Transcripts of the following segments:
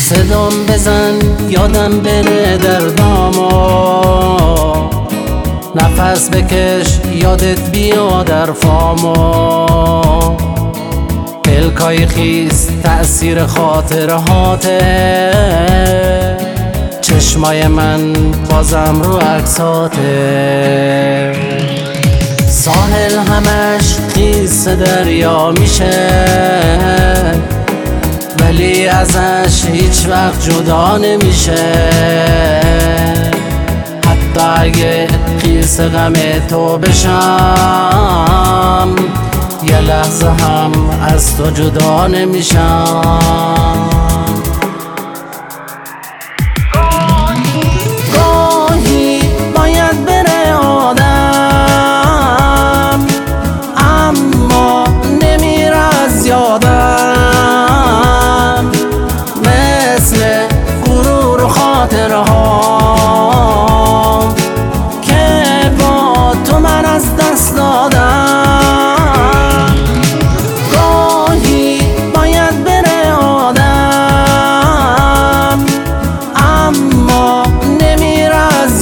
صدام بزن یادم بره دردامو، نفس بکش یادت بیا در فامو، پلکای خیس تأثیر خاطرهاته، چشمای من بازم رو عکساته. ساحل همش خیس دریا میشه، ولی ازش هیچ وقت جدا نمیشه. حتی اگه خیس غم تو بشم، یه لحظه هم از تو جدا نمیشم. گاهی باید بره آدم، اما نمیره از یادم، مثل غرور و خاطره ها که با تو من از دست دادم. گاهی باید بره آدم، اما نمیره از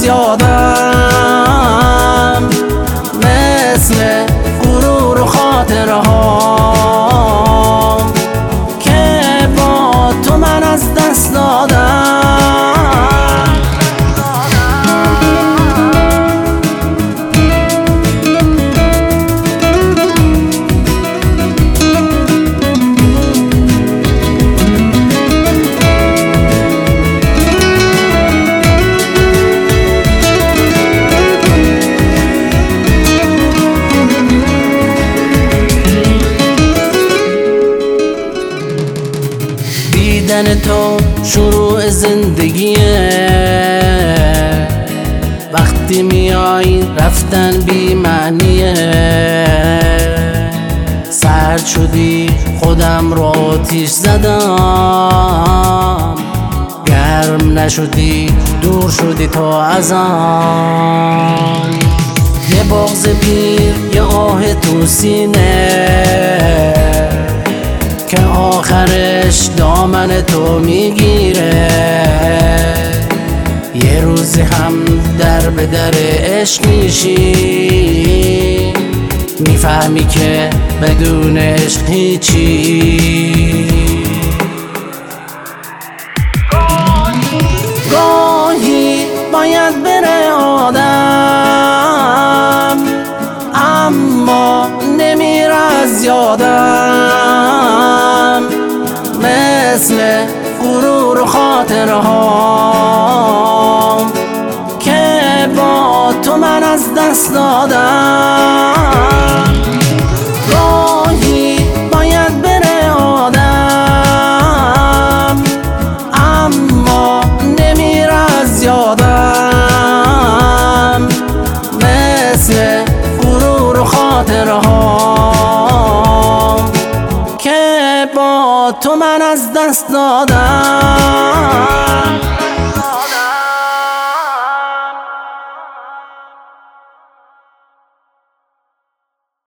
یادم، مثل غرور و خاطره ها که با تو من از دست دادم. دیدن تو شروع زندگیه، وقتی میای رفتن بی معنیه. سرد شدی خودم رو آتیش زدم، گرم نشدی دور شدی تو ازم. یه بغض پیر یه آه تو سینه که آخرش دامن تو میگیره. یه روزی هم در به در عشق میشی، میفهمی که بدون عشق هیچی. گاهی باید بره آدم، اما نمیره از یادم، مثل غرور و خاطره ها که با تو من از دست دادم. گاهی باید بره آدم، اما نمیره از یادم، مثل غرور و خاطره ها که با تو من از دست دادم.